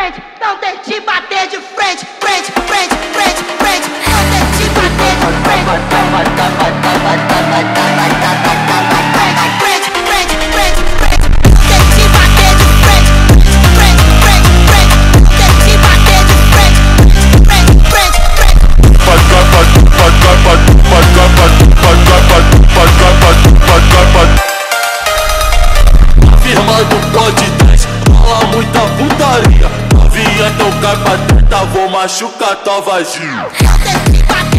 frente, não tente bater de frente, frente, frente, frente, frente, não tente bater de frente, frente, frente, frente, frente, não tente bater de frente, frente, frente, frente, não tente bater de frente, frente, frente, frente. Firma do podcast, rola muita putaria. Novinha, então cai pra treta, vou machucar tua vaginha.